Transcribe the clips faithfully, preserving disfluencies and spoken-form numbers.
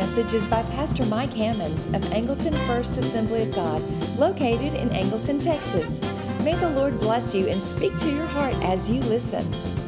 message is by Pastor Mike Hammonds of Angleton First Assembly of God, located in Angleton, Texas. May the Lord bless you and speak to your heart as you listen.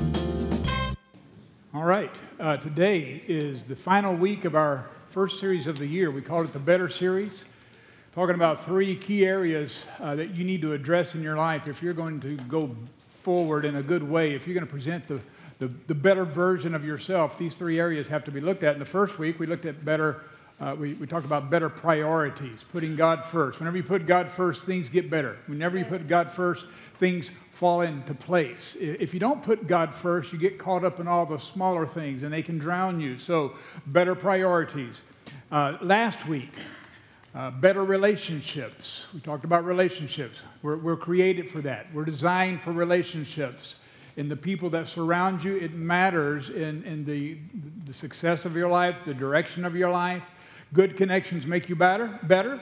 All right, uh, today is the final week of our first series of the year. We call it the Better Series, talking about three key areas uh, that you need to address in your life if you're going to go forward in a good way, if you're going to present the The, the better version of yourself. These three areas have to be looked at. In the first week, we looked at better, uh, we, we talked about better priorities, putting God first. Whenever you put God first, things get better. Whenever you put God first, things fall into place. If you don't put God first, you get caught up in all the smaller things, and they can drown you. So, better priorities. Uh, last week, uh, better relationships. We talked about relationships. We're, we're created for that. We're designed for relationships. In the people that surround you, it matters in, in the, the success of your life, the direction of your life. Good connections make you better, better,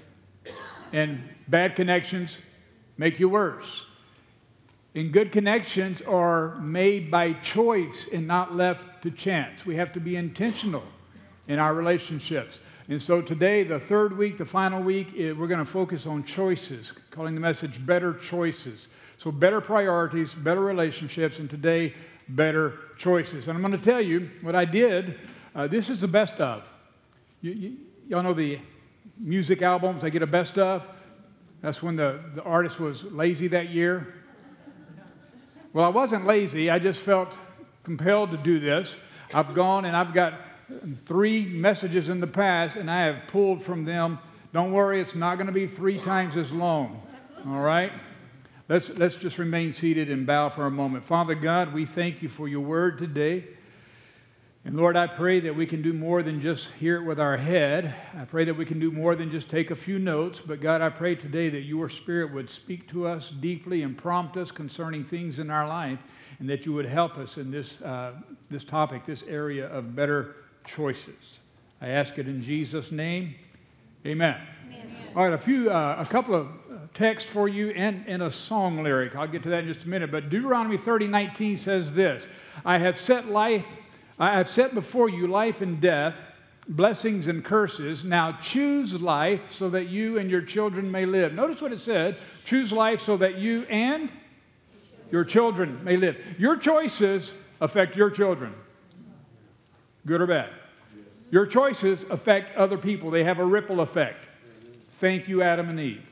and bad connections make you worse. And good connections are made by choice and not left to chance. We have to be intentional in our relationships. And so today, the third week, the final week, we're going to focus on choices, calling the message Better Choices. So better priorities, better relationships, and today, better choices. And I'm going to tell you what I did. Uh, this is the best of. You, you, y'all know the music albums, they get a best of? That's when the, the artist was lazy that year. Well, I wasn't lazy. I just felt compelled to do this. I've gone and I've got three messages in the past, and I have pulled from them. Don't worry, it's not going to be three times as long. All right? Let's, let's just remain seated and bow for a moment. Father God, we thank you for your word today. And Lord, I pray that we can do more than just hear it with our head. I pray that we can do more than just take a few notes. But God, I pray today that your Spirit would speak to us deeply and prompt us concerning things in our life, and that you would help us in this, uh, this topic, this area of better choices. I ask it in Jesus' name. Amen. Amen. All right, a few, uh, a couple of text for you and, and a song lyric. I'll get to that in just a minute. But Deuteronomy thirty nineteen says this: I have set life, I have set before you life and death, blessings and curses. Now choose life so that you and your children may live. Notice what it said: choose life so that you and your children may live. Your choices affect your children, good or bad. Your choices affect other people. They have a ripple effect. Thank you, Adam and Eve.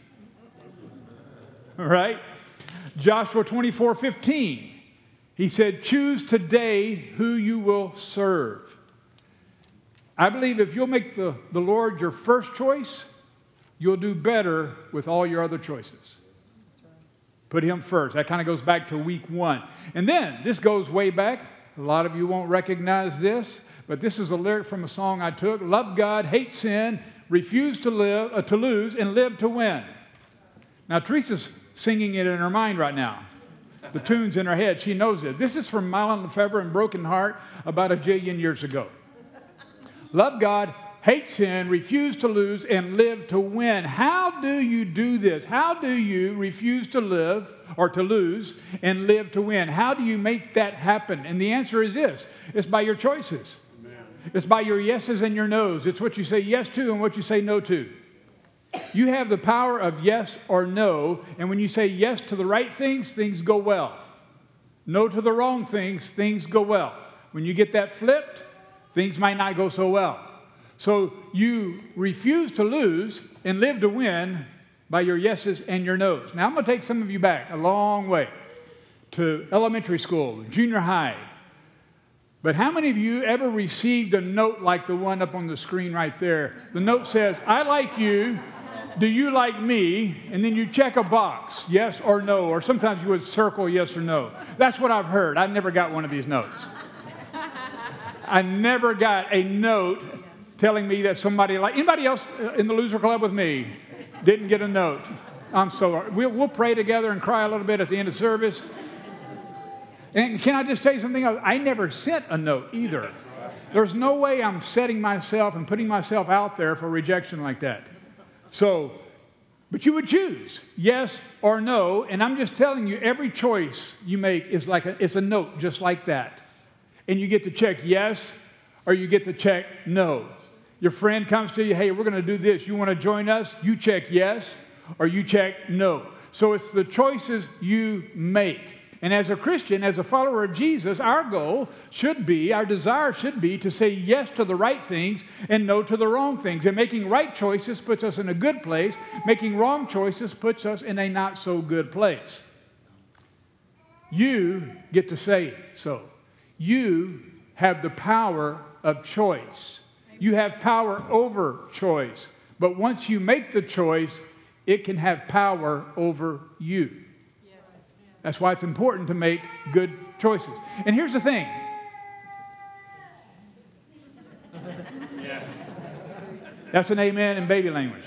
All right? Joshua twenty-four fifteen. He said, choose today who you will serve. I believe if you'll make the, the Lord your first choice, you'll do better with all your other choices. Put him first. That kind of goes back to week one. And then, this goes way back. A lot of you won't recognize this, but this is a lyric from a song I took. Love God, hate sin, refuse to live, uh, to lose, and live to win. Now, Teresa's singing it in her mind right now. The tune's in her head. She knows it. This is from Mylon Lefebvre and Broken Heart about a jillion years ago. Love God, hate sin, refuse to lose, and live to win. How do you do this? How do you refuse to live or to lose and live to win? How do you make that happen? And the answer is this: it's by your choices. Amen. It's by your yeses and your nos. It's what you say yes to and what you say no to. You have the power of yes or no, and when you say yes to the right things, things go well. No to the wrong things, things go well. When you get that flipped, things might not go so well. So you refuse to lose and live to win by your yeses and your nos. Now I'm going to take some of you back a long way to elementary school, junior high. But how many of you ever received a note like the one up on the screen right there? The note says, I like you. Do you like me? And then you check a box, yes or no, or sometimes you would circle yes or no. That's what I've heard. I never got one of these notes. I never got a note telling me that somebody like, anybody else in the loser club with me didn't get a note? I'm so, we'll, we'll pray together and cry a little bit at the end of service. And can I just tell you something else? I never sent a note either. There's no way I'm setting myself and putting myself out there for rejection like that. So, but you would choose yes or no, and I'm just telling you, every choice you make is like a, it's a note just like that. And you get to check yes or you get to check no. Your friend comes to you, hey, we're going to do this. You want to join us? You check yes or you check no. So it's the choices you make. And as a Christian, as a follower of Jesus, our goal should be, our desire should be to say yes to the right things and no to the wrong things. And making right choices puts us in a good place. Making wrong choices puts us in a not so good place. You get to say so. You have the power of choice. You have power over choice. But once you make the choice, it can have power over you. That's why it's important to make good choices. And here's the thing. That's an amen in baby language.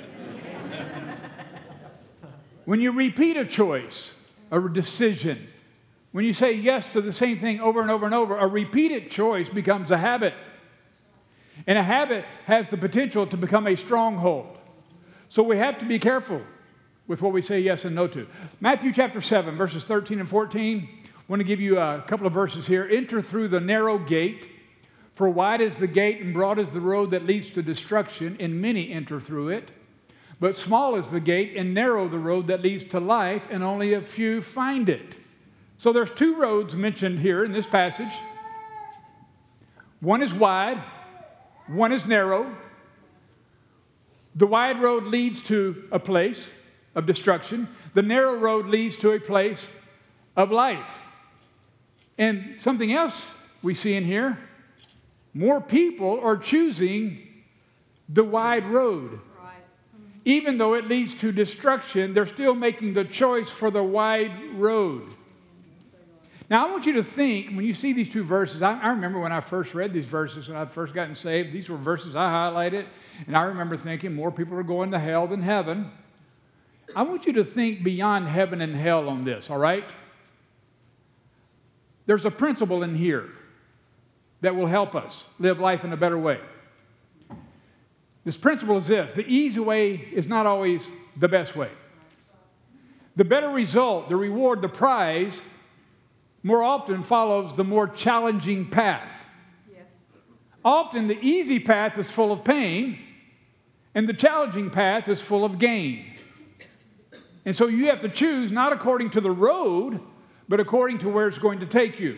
When you repeat a choice, a decision, when you say yes to the same thing over and over and over, a repeated choice becomes a habit. And a habit has the potential to become a stronghold. So we have to be careful with what we say yes and no to. Matthew chapter seven, verses thirteen and fourteen. I want to give you a couple of verses here. Enter through the narrow gate, for wide is the gate and broad is the road that leads to destruction, and many enter through it. But small is the gate and narrow the road that leads to life, and only a few find it. So there's two roads mentioned here in this passage. One is wide, one is narrow. The wide road leads to a place of destruction. The narrow road leads to a place of life. And something else we see in here, more people are choosing the wide road. Right. Even though it leads to destruction, they're still making the choice for the wide road. Now, I want you to think, when you see these two verses, I, I remember when I first read these verses, when I first gotten saved, these were verses I highlighted, and I remember thinking more people are going to hell than heaven. I want you to think beyond heaven and hell on this, all right? There's a principle in here that will help us live life in a better way. This principle is this: the easy way is not always the best way. The better result, the reward, the prize, more often follows the more challenging path. Yes. Often the easy path is full of pain, and the challenging path is full of gain. And so you have to choose not according to the road, but according to where it's going to take you.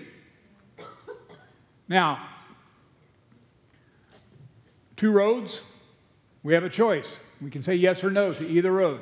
Now, two roads, we have a choice. We can say yes or no to either road.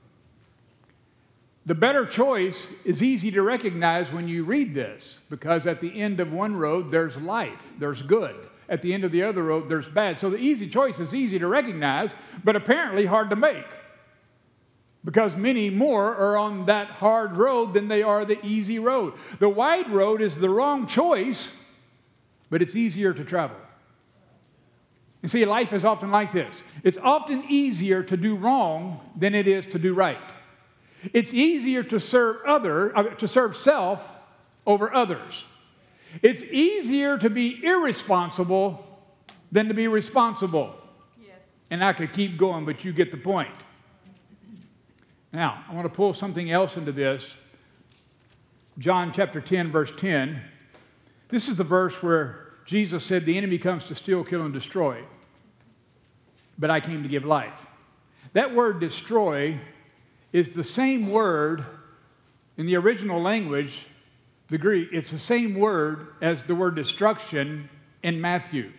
The better choice is easy to recognize when you read this, because at the end of one road, there's life, there's good. At the end of the other road, there's bad. So the easy choice is easy to recognize, but apparently hard to make, because many more are on that hard road than they are the easy road. The wide road is the wrong choice, but it's easier to travel. And see, life is often like this. It's often easier to do wrong than it is to do right. It's easier to serve other, uh, to serve self over others. It's easier to be irresponsible than to be responsible. Yes. And I could keep going, but you get the point. Now, I want to pull something else into this. John chapter ten, verse ten. This is the verse where Jesus said, the enemy comes to steal, kill, and destroy, but I came to give life. That word destroy is the same word in the original language, the Greek. It's the same word as the word destruction in Matthew.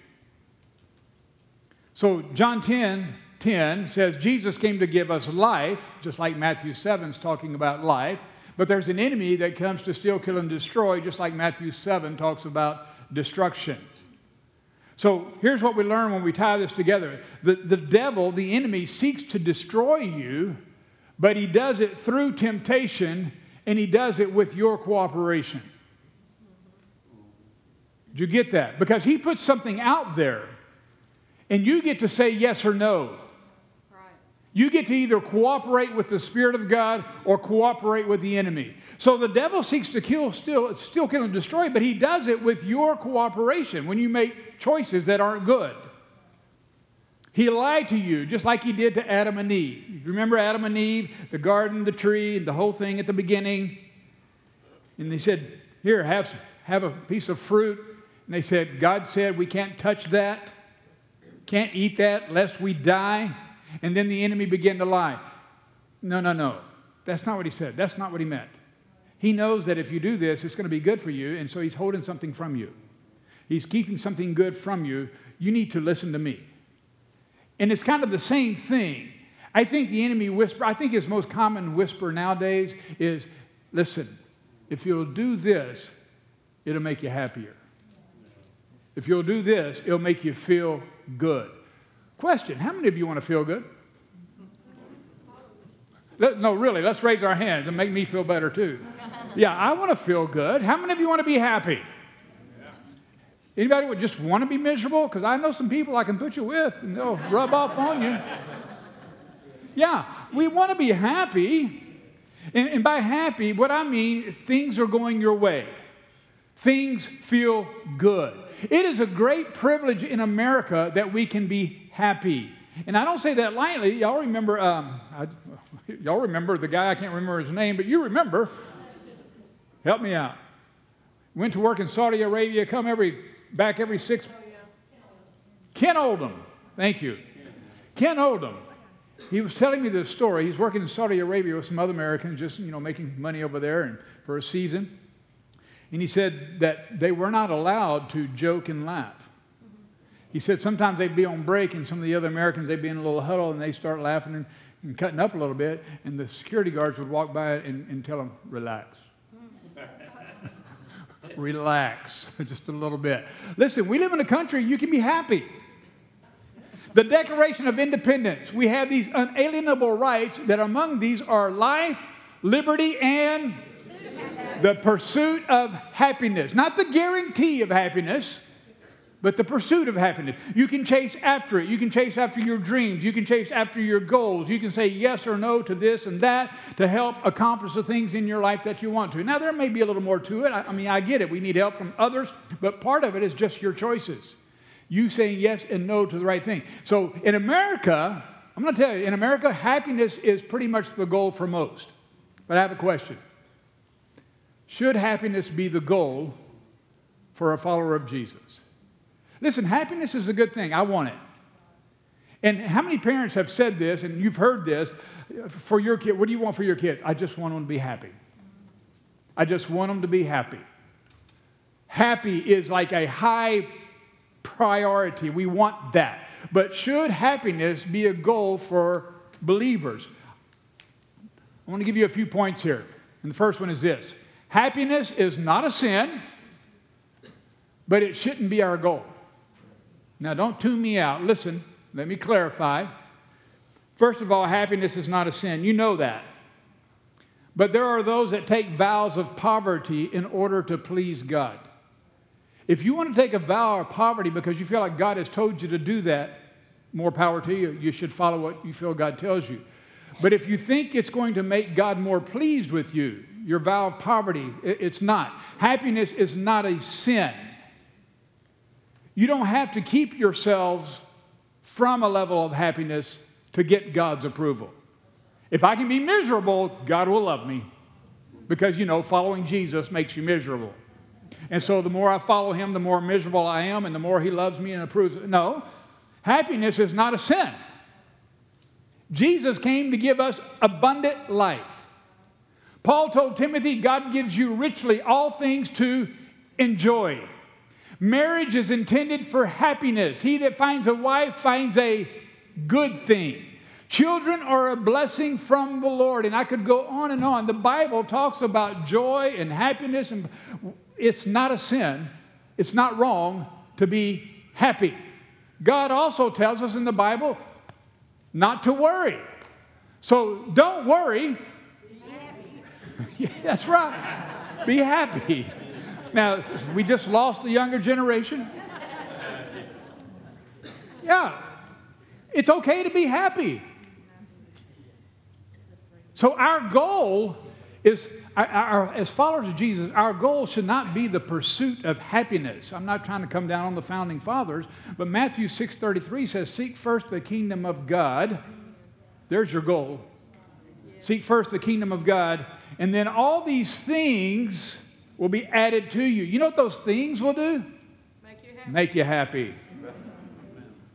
So John ten ten says Jesus came to give us life, just like Matthew seven is talking about life. But there's an enemy that comes to steal, kill, and destroy, just like Matthew seven talks about destruction. So here's what we learn when we tie this together. The, the devil, the enemy, seeks to destroy you, but he does it through temptation, and he does it with your cooperation. Did you get that? Because he puts something out there, and you get to say yes or no. You get to either cooperate with the Spirit of God or cooperate with the enemy. So the devil seeks to kill, steal, steal, kill, and destroy, but he does it with your cooperation when you make choices that aren't good. He lied to you just like he did to Adam and Eve. Remember Adam and Eve, the garden, the tree, and the whole thing at the beginning? And they said, here, have, have a piece of fruit. And they said, God said we can't touch that. Can't eat that lest we die. And then the enemy began to lie. No, no, no. That's not what he said. That's not what he meant. He knows that if you do this, it's going to be good for you, and so he's holding something from you. He's keeping something good from you. You need to listen to me. And it's kind of the same thing. I think the enemy whisper, I think his most common whisper nowadays is, listen, if you'll do this, it'll make you happier. If you'll do this, it'll make you feel good. Question, how many of you want to feel good? Let, no, really, let's raise our hands and make me feel better too. Yeah, I want to feel good. How many of you want to be happy? Anybody would just want to be miserable? Because I know some people I can put you with and they'll rub off on you. Yeah, we want to be happy. And, and by happy, what I mean, things are going your way. Things feel good. It is a great privilege in America that we can be happy. And I don't say that lightly. Y'all remember, um, I, y'all remember the guy, I can't remember his name, but you remember. Help me out. Went to work in Saudi Arabia, come every back every six. Ken Oldham. Thank you. Ken Oldham. He was telling me this story. He's working in Saudi Arabia with some other Americans, just, you know, making money over there and for a season. And he said that they were not allowed to joke and laugh. He said sometimes they'd be on break and some of the other Americans, they'd be in a little huddle and they start laughing and, and cutting up a little bit. And the security guards would walk by and, and tell them, relax. Relax just a little bit. Listen, we live in a country you can be happy. The Declaration of Independence, we have these unalienable rights that among these are life, liberty, and the pursuit of happiness. Not the guarantee of happiness, but the pursuit of happiness. You can chase after it. You can chase after your dreams. You can chase after your goals. You can say yes or no to this and that to help accomplish the things in your life that you want to. Now, there may be a little more to it. I, I mean, I get it. We need help from others, but part of it is just your choices. You saying yes and no to the right thing. So in America, I'm going to tell you, in America, happiness is pretty much the goal for most. But I have a question. Should happiness be the goal for a follower of Jesus? Listen, happiness is a good thing. I want it. And how many parents have said this, and you've heard this, for your kid, what do you want for your kids? I just want them to be happy. I just want them to be happy. Happy is like a high priority. We want that. But should happiness be a goal for believers? I want to give you a few points here. And the first one is this. Happiness is not a sin, but it shouldn't be our goal. Now, don't tune me out. Listen, let me clarify. First of all, happiness is not a sin. You know that. But there are those that take vows of poverty in order to please God. If you want to take a vow of poverty because you feel like God has told you to do that, more power to you. You should follow what you feel God tells you. But if you think it's going to make God more pleased with you, your vow of poverty, it's not. Happiness is not a sin. You don't have to keep yourselves from a level of happiness to get God's approval. If I can be miserable, God will love me. Because, you know, following Jesus makes you miserable. And so the more I follow him, the more miserable I am, and the more he loves me and approves. No, happiness is not a sin. Jesus came to give us abundant life. Paul told Timothy, God gives you richly all things to enjoy. Marriage is intended for happiness. He that finds a wife finds a good thing. Children are a blessing from the Lord. And I could go on and on. The Bible talks about joy and happiness. And it's not a sin. It's not wrong to be happy. God also tells us in the Bible not to worry. So don't worry. Be happy. Yeah, that's right. Be happy. Now, we just lost the younger generation. Yeah. It's okay to be happy. So our goal is, our, our, as followers of Jesus, our goal should not be the pursuit of happiness. I'm not trying to come down on the founding fathers, but Matthew six thirty-three says, seek first the kingdom of God. There's your goal. Seek first the kingdom of God, and then all these things will be added to you. You know what those things will do? Make you happy. Make you happy.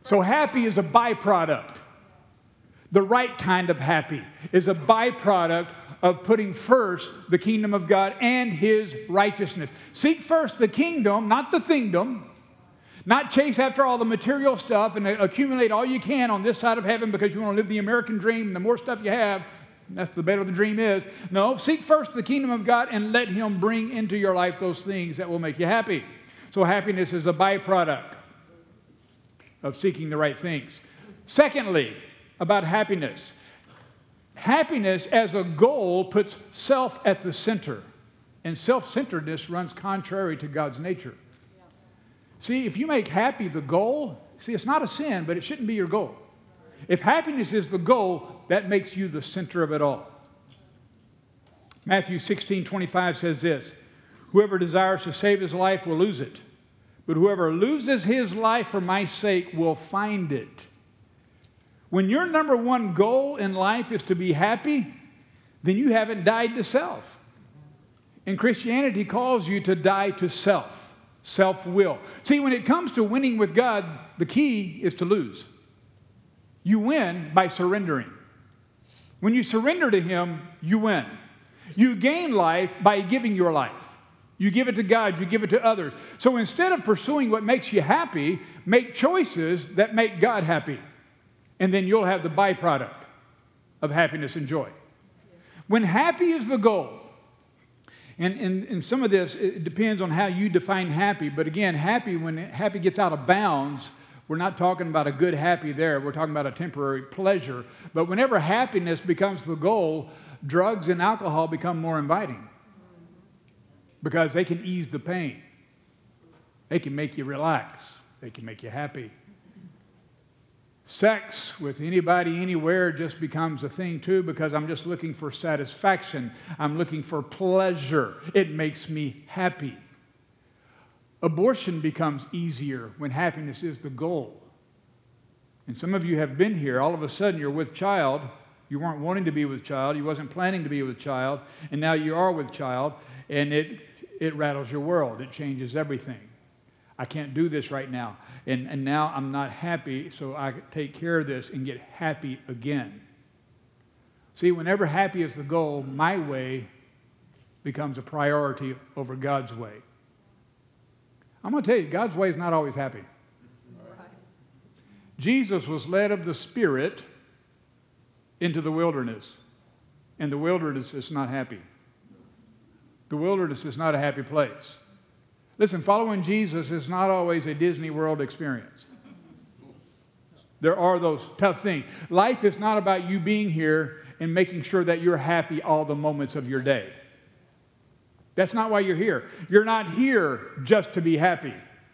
So happy is a byproduct. The right kind of happy is a byproduct of putting first the kingdom of God and His righteousness. Seek first the kingdom, not the thingdom. Not chase after all the material stuff and accumulate all you can on this side of heaven because you want to live the American dream. And the more stuff you have, that's the better the dream is. No, seek first the kingdom of God and let Him bring into your life those things that will make you happy. So happiness is a byproduct of seeking the right things. Secondly, about happiness. Happiness as a goal puts self at the center. And self-centeredness runs contrary to God's nature. See, if you make happy the goal, see, it's not a sin, but it shouldn't be your goal. If happiness is the goal, that makes you the center of it all. Matthew sixteen twenty-five says this, whoever desires to save his life will lose it, but whoever loses his life for my sake will find it. When your number one goal in life is to be happy, then you haven't died to self. And Christianity calls you to die to self. Self-will. See, when it comes to winning with God, the key is to lose. You win by surrendering. When you surrender to Him, you win. You gain life by giving your life. You give it to God, you give it to others. So instead of pursuing what makes you happy, make choices that make God happy. And then you'll have the byproduct of happiness and joy. When happy is the goal, And, and, and some of this, it depends on how you define happy. But again, happy, when happy gets out of bounds, we're not talking about a good happy there. We're talking about a temporary pleasure. But whenever happiness becomes the goal, drugs and alcohol become more inviting. Because they can ease the pain. They can make you relax. They can make you happy. Sex with anybody, anywhere just becomes a thing too because I'm just looking for satisfaction. I'm looking for pleasure. It makes me happy. Abortion becomes easier when happiness is the goal. And some of you have been here. All of a sudden you're with child. You weren't wanting to be with child. You wasn't planning to be with child. And now you are with child. And it, it rattles your world. It changes everything. I can't do this right now. And, and now I'm not happy, so I take care of this and get happy again. See, whenever happy is the goal, my way becomes a priority over God's way. I'm going to tell you, God's way is not always happy. Right. Jesus was led of the Spirit into the wilderness, and the wilderness is not happy. The wilderness is not a happy place. Listen, following Jesus is not always a Disney World experience. There are those tough things. Life is not about you being here and making sure that you're happy all the moments of your day. That's not why you're here. You're not here just to be happy.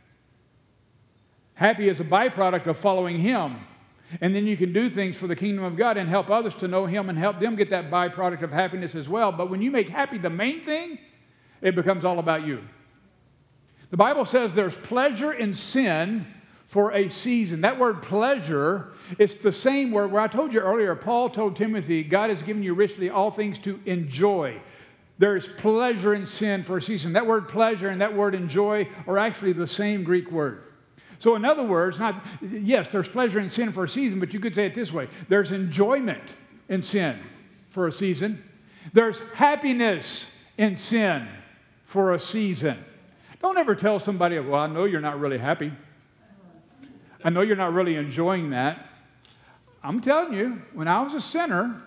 Happy is a byproduct of following Him. And then you can do things for the kingdom of God and help others to know Him and help them get that byproduct of happiness as well. But when you make happy the main thing, it becomes all about you. The Bible says there's pleasure in sin for a season. That word pleasure, it's the same word where I told you earlier, Paul told Timothy, God has given you richly all things to enjoy. There's pleasure in sin for a season. That word pleasure and that word enjoy are actually the same Greek word. So in other words, not yes, there's pleasure in sin for a season, but you could say it this way. There's enjoyment in sin for a season. There's happiness in sin for a season. Don't ever tell somebody, well, I know you're not really happy. I know you're not really enjoying that. I'm telling you, when I was a sinner,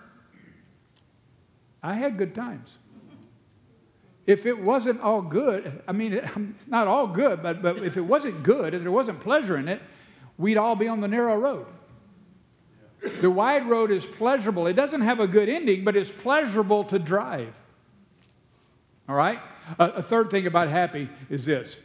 I had good times. If it wasn't all good, I mean, it's not all good, but, but if it wasn't good, if there wasn't pleasure in it, we'd all be on the narrow road. The wide road is pleasurable. It doesn't have a good ending, but it's pleasurable to drive. All right? A, a third thing about happy is this.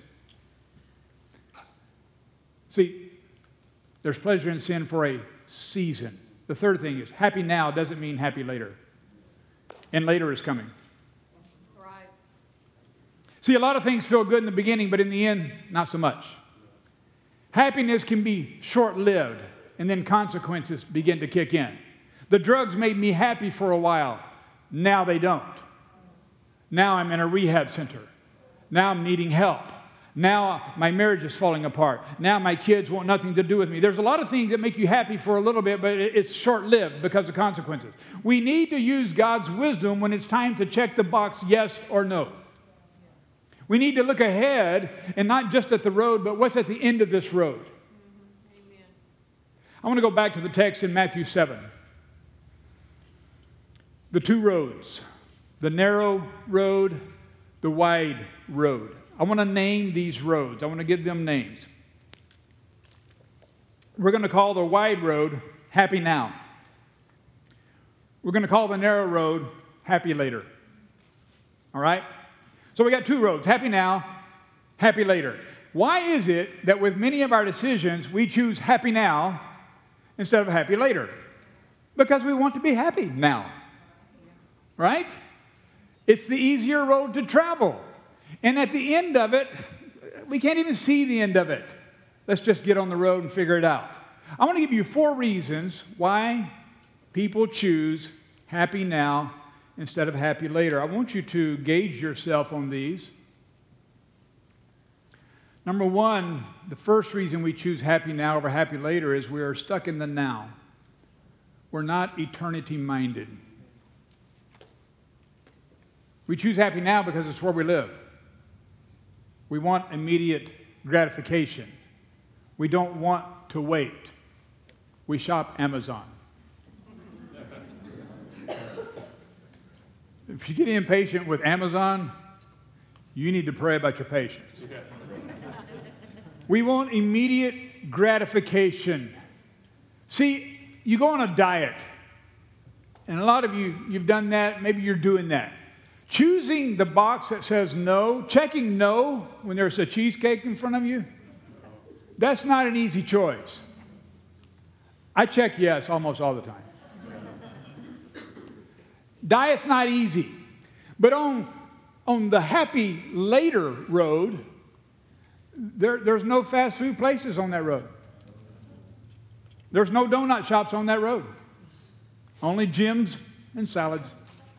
See, there's pleasure in sin for a season. The third thing is happy now doesn't mean happy later. And later is coming. Right. See, a lot of things feel good in the beginning, but in the end, not so much. Happiness can be short-lived, and then consequences begin to kick in. The drugs made me happy for a while. Now they don't. Now I'm in a rehab center. Now I'm needing help. Now my marriage is falling apart. Now my kids want nothing to do with me. There's a lot of things that make you happy for a little bit, but it's short-lived because of consequences. We need to use God's wisdom when it's time to check the box yes or no. We need to look ahead and not just at the road, but what's at the end of this road. Amen. I want to go back to the text in Matthew seven. The two roads, the narrow road, the wide road. I want to name these roads. I want to give them names. We're going to call the wide road Happy Now. We're going to call the narrow road Happy Later. All right? So we got two roads, Happy Now, Happy Later. Why is it that with many of our decisions, we choose Happy Now instead of Happy Later? Because we want to be happy now. Right? It's the easier road to travel. And at the end of it, we can't even see the end of it. Let's just get on the road and figure it out. I want to give you four reasons why people choose happy now instead of happy later. I want you to gauge yourself on these. Number one, the first reason we choose happy now over happy later is we are stuck in the now. We're not eternity-minded. We choose happy now because it's where we live. We want immediate gratification. We don't want to wait. We shop Amazon. If you get impatient with Amazon, you need to pray about your patience. We want immediate gratification. See, you go on a diet, and a lot of you, you've done that, maybe you're doing that. Choosing the box that says no, checking no when there's a cheesecake in front of you, that's not an easy choice. I check yes almost all the time. Diet's not easy. But on, on the happy later road, there, there's no fast food places on that road. There's no donut shops on that road. Only gyms and salads.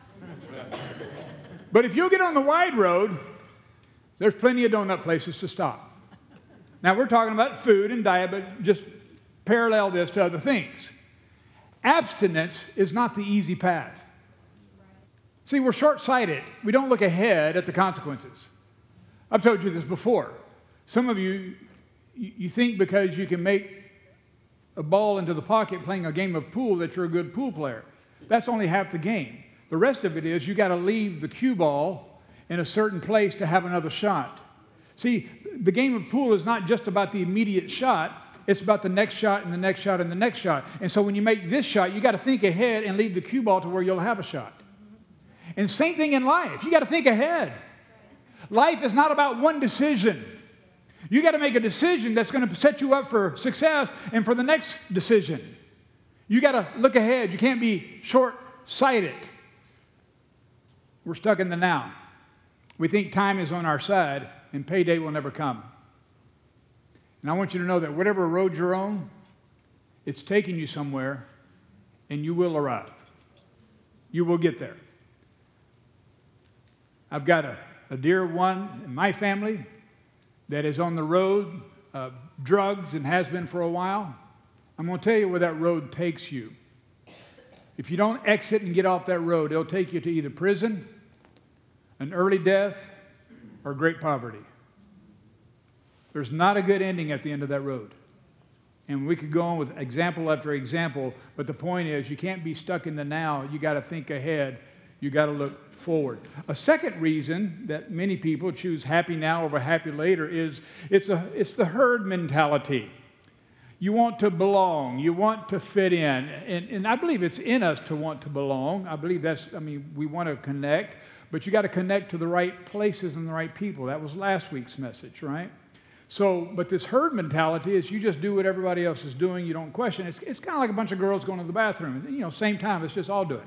But if you get on the wide road, there's plenty of donut places to stop. Now, we're talking about food and diet, but just parallel this to other things. Abstinence is not the easy path. See, we're short-sighted. We don't look ahead at the consequences. I've told you this before. Some of you, you think because you can make a ball into the pocket playing a game of pool that you're a good pool player. That's only half the game. The rest of it is you got to leave the cue ball in a certain place to have another shot. See, the game of pool is not just about the immediate shot. It's about the next shot and the next shot and the next shot. And so when you make this shot, you got to think ahead and leave the cue ball to where you'll have a shot. And same thing in life. You got to think ahead. Life is not about one decision. You got to make a decision that's going to set you up for success and for the next decision. You got to look ahead. You can't be short-sighted. We're stuck in the now. We think time is on our side and payday will never come. And I want you to know that whatever road you're on, it's taking you somewhere and you will arrive. You will get there. I've got a, a dear one in my family that is on the road of drugs and has been for a while. I'm going to tell you where that road takes you. If you don't exit and get off that road, it'll take you to either prison, an early death, or great poverty. There's not a good ending at the end of that road. And we could go on with example after example, but the point is you can't be stuck in the now. You got to think ahead. You got to look forward. A second reason that many people choose happy now over happy later is it's a it's the herd mentality. You want to belong. You want to fit in. And, and I believe it's in us to want to belong. I believe that's, I mean, we want to connect, but you got to connect to the right places and the right people. That was last week's message, right? So, but this herd mentality is you just do what everybody else is doing. You don't question. It's, it's kind of like a bunch of girls going to the bathroom. You know, same time, let's just all do it.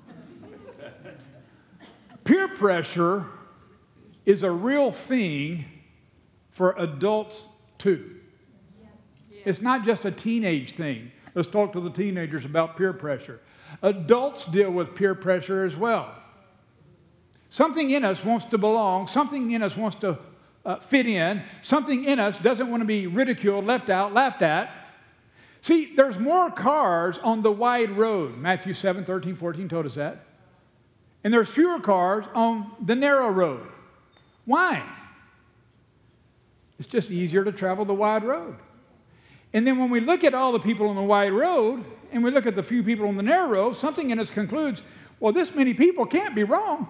Peer pressure is a real thing for adults too. It's not just a teenage thing. Let's talk to the teenagers about peer pressure. Adults deal with peer pressure as well. Something in us wants to belong. Something in us wants to uh, fit in. Something in us doesn't want to be ridiculed, left out, laughed at. See, there's more cars on the wide road. Matthew seven, thirteen, fourteen told us that. And there's fewer cars on the narrow road. Why? It's just easier to travel the wide road. And then when we look at all the people on the wide road and we look at the few people on the narrow road, something in us concludes, well, this many people can't be wrong.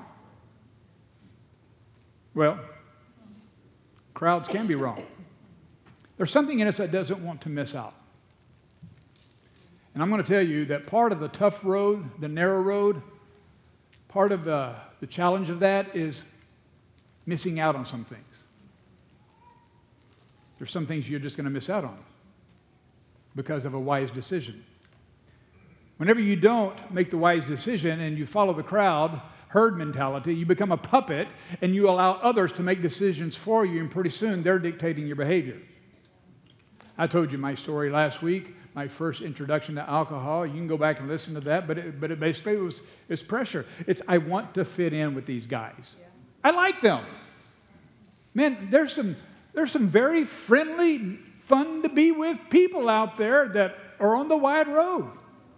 Well, crowds can be wrong. There's something in us that doesn't want to miss out. And I'm going to tell you that part of the tough road, the narrow road, part of the, the challenge of that is missing out on some things. There's some things you're just going to miss out on because of a wise decision. Whenever you don't make the wise decision and you follow the crowd, herd mentality, you become a puppet and you allow others to make decisions for you, and pretty soon they're dictating your behavior. I told you my story last week, my first introduction to alcohol. You can go back and listen to that, but it, but it basically was it's pressure. It's I want to fit in with these guys. Yeah. I like them. Man, there's some there's some very friendly, fun to be with people out there that are on the wide road.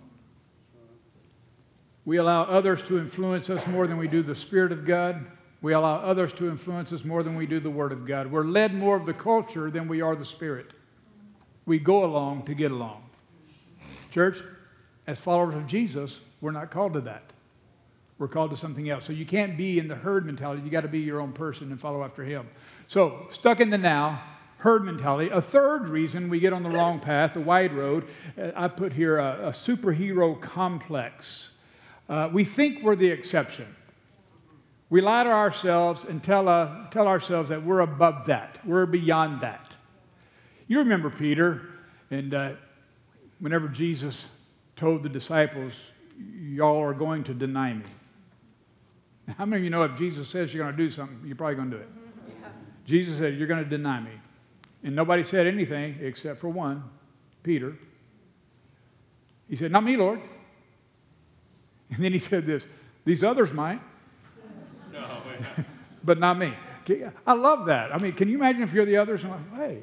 We allow others to influence us more than we do the Spirit of God. We allow others to influence us more than we do the Word of God. We're led more of the culture than we are the Spirit. We go along to get along. Church, as followers of Jesus, we're not called to that. We're called to something else. So you can't be in the herd mentality. You got to be your own person and follow after Him. So, stuck in the now, herd mentality. A third reason we get on the wrong path, the wide road, I put here a, a superhero complex. Uh, we think we're the exception. We lie to ourselves and tell, uh, tell ourselves that we're above that. We're beyond that. You remember Peter, and uh, whenever Jesus told the disciples, y'all are going to deny me. How many of you know if Jesus says you're going to do something, you're probably going to do it? Yeah. Jesus said, you're going to deny me. And nobody said anything except for one, Peter. He said, not me, Lord. And then he said this, these others might, no, but not me. I love that. I mean, can you imagine if you're the others? I'm like, hey.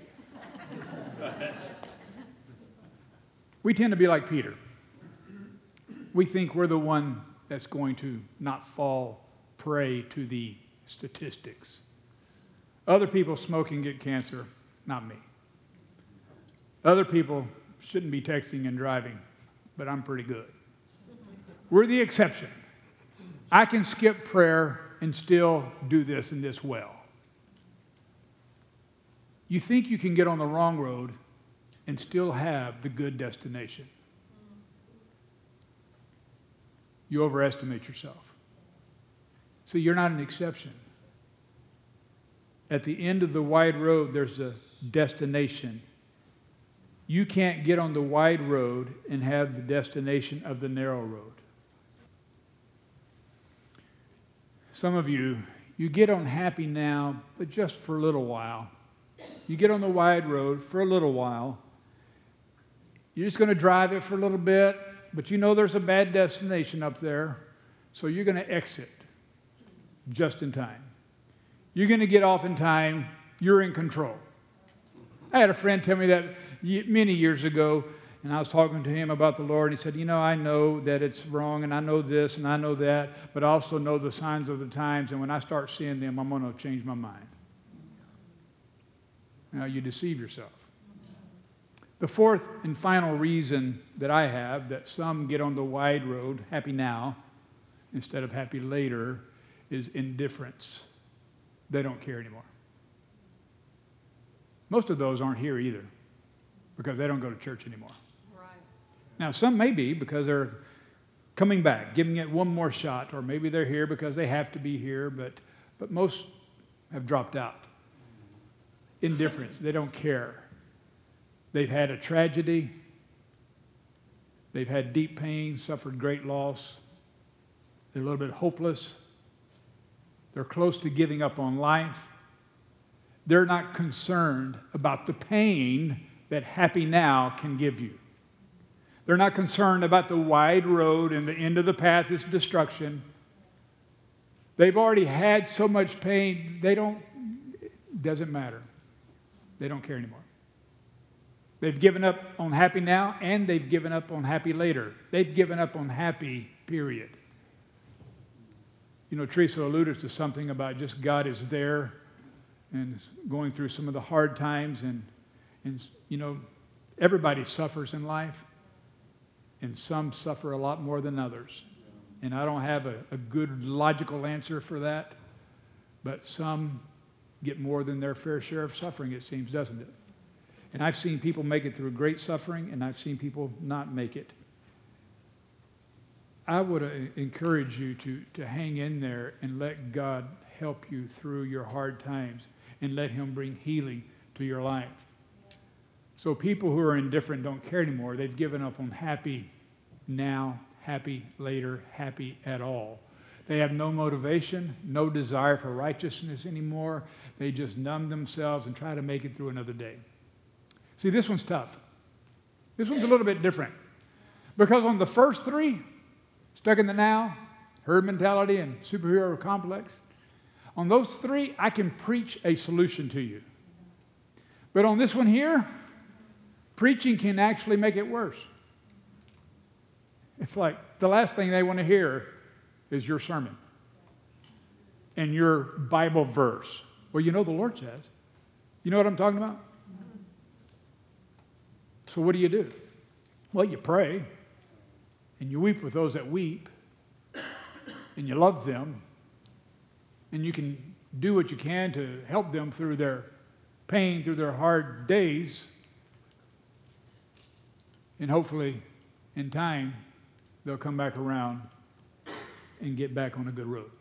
We tend to be like Peter. We think we're the one that's going to not fall prey to the statistics. Other people smoke and get cancer, not me. Other people shouldn't be texting and driving, but I'm pretty good. We're the exception. I can skip prayer and still do this and this well. You think you can get on the wrong road and still have the good destination. You overestimate yourself. So you're not an exception. At the end of the wide road, there's a destination. You can't get on the wide road and have the destination of the narrow road. Some of you, you get on happy now, but just for a little while. You get on the wide road for a little while. You're just going to drive it for a little bit, but you know there's a bad destination up there, so you're going to exit just in time. You're going to get off in time. You're in control. I had a friend tell me that many years ago, and I was talking to him about the Lord, and he said, you know, I know that it's wrong, and I know this, and I know that, but I also know the signs of the times, and when I start seeing them, I'm going to change my mind. Now, you deceive yourself. The fourth and final reason that I have that some get on the wide road, happy now, instead of happy later, is indifference. They don't care anymore. Most of those aren't here either because they don't go to church anymore. Right. Now, some may be because they're coming back, giving it one more shot, or maybe they're here because they have to be here, but, but most have dropped out. Indifference. They don't care. They've had a tragedy. They've had deep pain, suffered great loss. They're a little bit hopeless. They're close to giving up on life. They're not concerned about the pain that happy now can give you. They're not concerned about the wide road and the end of the path is destruction. They've already had so much pain, they don't, Doesn't matter. They don't care anymore. They've given up on happy now, and they've given up on happy later. They've given up on happy, period. You know, Teresa alluded to something about just God is there and going through some of the hard times. And, and you know, everybody suffers in life, and some suffer a lot more than others. And I don't have a, a good logical answer for that, but some get more than their fair share of suffering, it seems, doesn't it? And I've seen people make it through great suffering, and I've seen people not make it. I would uh, encourage you to, to hang in there and let God help you through your hard times and let Him bring healing to your life. So people who are indifferent don't care anymore. They've given up on happy now, happy later, happy at all. They have no motivation, no desire for righteousness anymore. They just numb themselves and try to make it through another day. See, this one's tough. This one's a little bit different. Because on the first three, stuck in the now, herd mentality, and superhero complex, on those three, I can preach a solution to you. But on this one here, preaching can actually make it worse. It's like the last thing they want to hear is your sermon and your Bible verse. Well, you know the Lord says. You know what I'm talking about? So what do you do? Well, you pray, and you weep with those that weep, and you love them, and you can do what you can to help them through their pain, through their hard days, and hopefully, in time, they'll come back around and get back on a good road.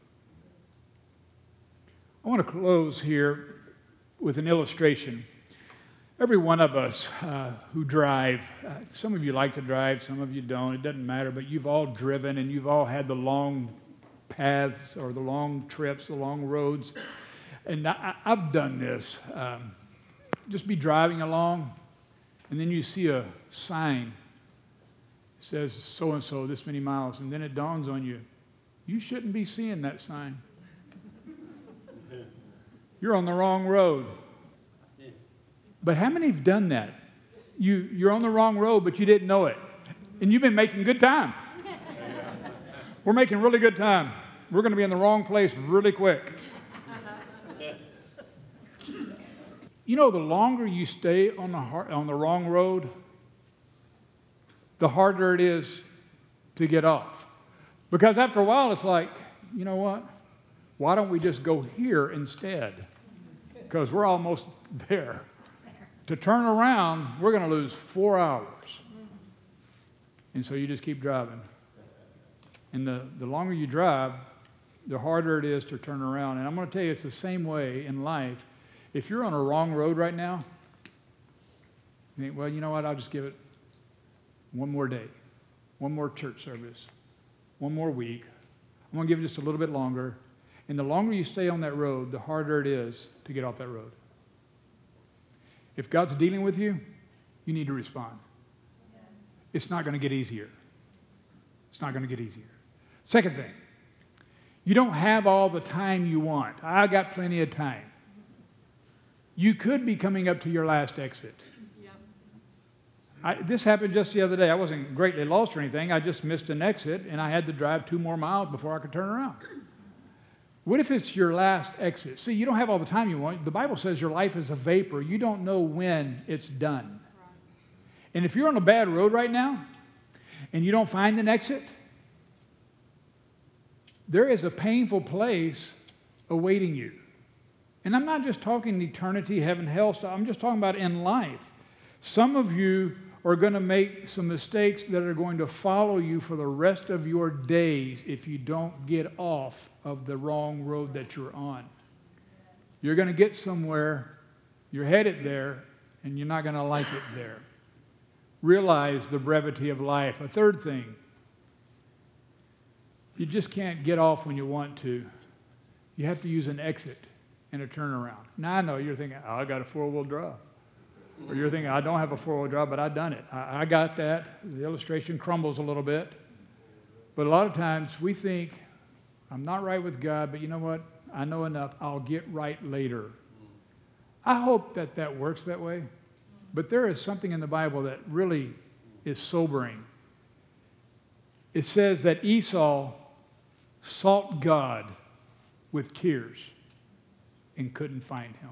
I want to close here with an illustration. Every one of us uh, who drive, uh, some of you like to drive, some of you don't, it doesn't matter, but you've all driven and you've all had the long paths or the long trips, the long roads. And I, I've done this. Um, just be driving along, and then you see a sign. It says so-and-so, this many miles, and then it dawns on you, you shouldn't be seeing that sign. You're on the wrong road. But how many have done that? You, you're on the wrong road, but you didn't know it. And you've been making good time. We're making really good time. We're going to be in the wrong place really quick. You know, the longer you stay on the, har- on the wrong road, the harder it is to get off. Because after a while, it's like, you know what? Why don't we just go here instead? Because we're almost there. To turn around, we're going to lose four hours. And so you just keep driving. And the, the longer you drive, the harder it is to turn around. And I'm going to tell you, it's the same way in life. If you're on a wrong road right now, you think, well, you know what? I'll just give it one more day, one more church service, one more week. I'm going to give it just a little bit longer. And the longer you stay on that road, the harder it is to get off that road. If God's dealing with you, you need to respond. It's not going to get easier. It's not going to get easier. Second thing, you don't have all the time you want. I got plenty of time. You could be coming up to your last exit. Yep. I, this happened just the other day. I wasn't greatly lost or anything. I just missed an exit, and I had to drive two more miles before I could turn around. What if it's your last exit? See, you don't have all the time you want. The Bible says your life is a vapor. You don't know when it's done. And if you're on a bad road right now and you don't find an exit, there is a painful place awaiting you. And I'm not just talking eternity, heaven, hell stuff. I'm just talking about in life. Some of you are going to make some mistakes that are going to follow you for the rest of your days if you don't get off of the wrong road that you're on. You're going to get somewhere, you're headed there, and you're not going to like it there. Realize the brevity of life. A third thing, you just can't get off when you want to. You have to use an exit and a turnaround. Now I know you're thinking, oh, I got a four-wheel drive. Or you're thinking, I don't have a four-wheel drive, but I've done it. I, I got that. The illustration crumbles a little bit. But a lot of times we think, I'm not right with God, but you know what? I know enough. I'll get right later. I hope that that works that way. But there is something in the Bible that really is sobering. It says that Esau sought God with tears and couldn't find him.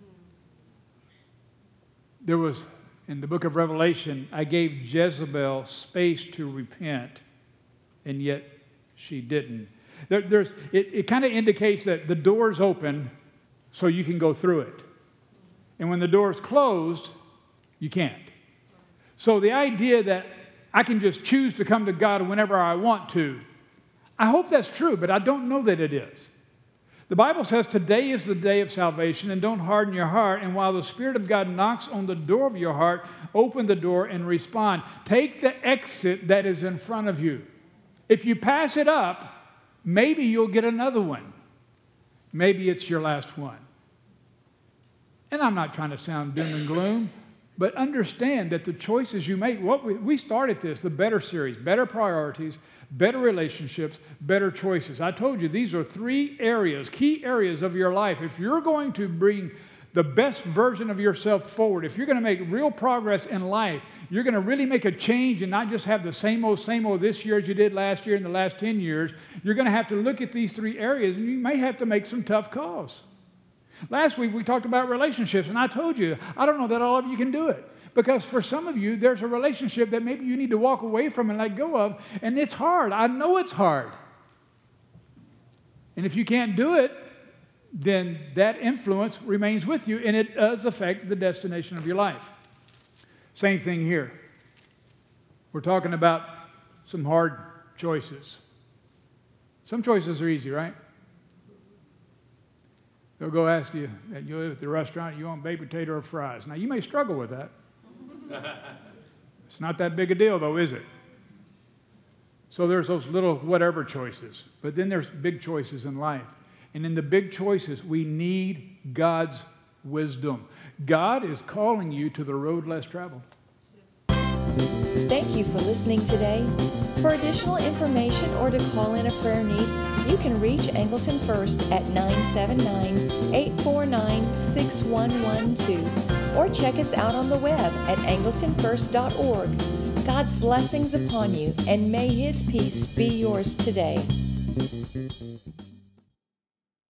There was, in the book of Revelation, I gave Jezebel space to repent, and yet she didn't. There, there's, it it kind of indicates that the door's open so you can go through it. And when the door's closed, you can't. So the idea that I can just choose to come to God whenever I want to, I hope that's true, but I don't know that it is. The Bible says today is the day of salvation, and don't harden your heart. And while the Spirit of God knocks on the door of your heart, open the door and respond. Take the exit that is in front of you. If you pass it up, maybe you'll get another one. Maybe it's your last one. And I'm not trying to sound doom and gloom, but understand that the choices you make, what we, we started this, the Better series, better priorities, better relationships, better choices. I told you these are three areas, key areas of your life. If you're going to bring the best version of yourself forward, if you're going to make real progress in life, you're going to really make a change and not just have the same old, same old this year as you did last year and the last ten years, you're going to have to look at these three areas, and you may have to make some tough calls. Last week we talked about relationships, and I told you, I don't know that all of you can do it. Because for some of you, there's a relationship that maybe you need to walk away from and let go of, and it's hard. I know it's hard. And if you can't do it, then that influence remains with you, and it does affect the destination of your life. Same thing here. We're talking about some hard choices. Some choices are easy, right? They'll go ask you, you live at the restaurant, you want baked potato or fries. Now, you may struggle with that. It's not that big a deal, though, is it? So there's those little whatever choices. But then there's big choices in life. And in the big choices, we need God's wisdom. God is calling you to the road less traveled. Thank you for listening today. For additional information or to call in a prayer need, you can reach Angleton First at nine seven nine, eight four nine, six one one two or check us out on the web at angleton first dot org. God's blessings upon you, and may His peace be yours today.